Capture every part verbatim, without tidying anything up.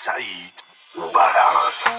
سعید برهان.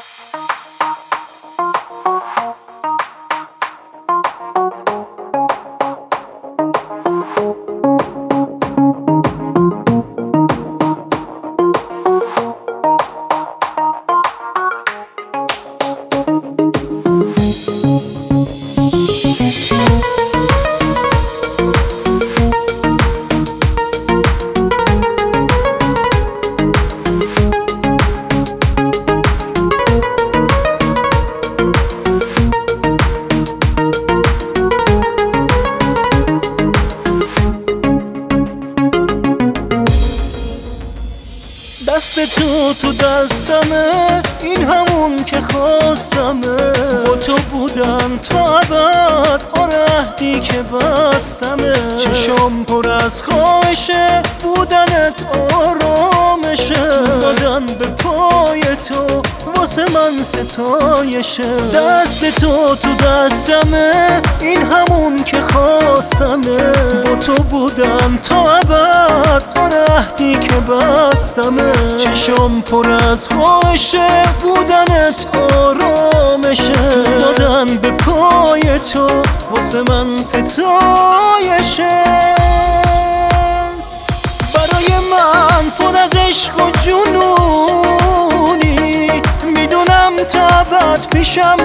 دست تو تو دستمه، این همون که خواستمه. با تو بودم تا ابد، آره عهدی که بستمه. چشام پر از خواهشه، بودنت آرامشه. اومدن به پای تو واسه من ستایشه. دست تو تو دستمه، این همون که خواستمه. با تو بودم تا ابد، آره عهدی که بستمه. چشام پر از خواهشه، بودنت آرامشه. دادن به پای تو واسه من ستایشه. برای من پر از عشق و جنونی، میدونم تا ابد پیشم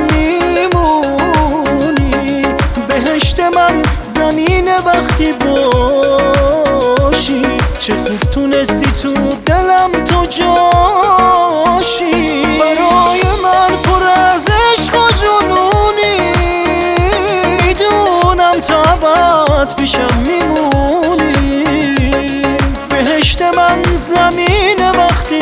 میمونی. بهشت من زمین وقتی باشی، چه خوب تونستی تو دلم تو جاشی. برای من پر از عشق و جنونی، میدونم تا ابد پیشم میمونی. بهشت من زمین وقتی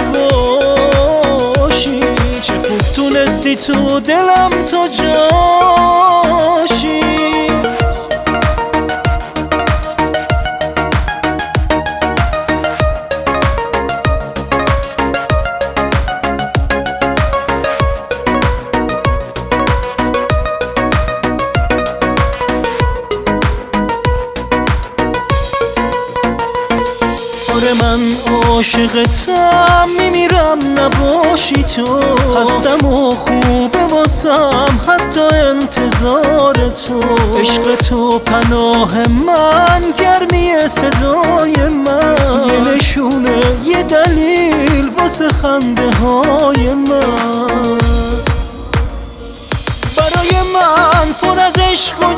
باشی، چه خوب تونستی تو دلم تو جاشی. آره من عاشقتم، میمیرم نباشی تو. هستم و خوبه واسم حتی انتظار تو. عشق تو پناه من، گرمی صدای من. یه نشونه یه دلیل واسه خنده های من. برای من پر از عشق و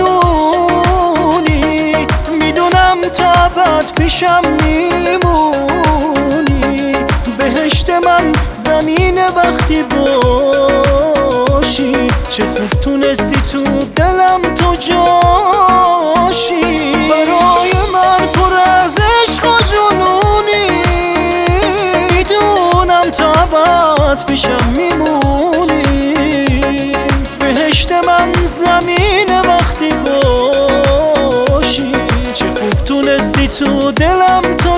جنونی، میدونم تا ابد پیشم میمونی. بهشت من زمین وقتی باشی، چه خوب تونستی تو دلم تو جاشی. برای من پر از عشق و جنونی، میدونم تا ابد پیشم میمونی. بهشت من زمین وقتی باشی، چه خوب تونستی تو دلم تو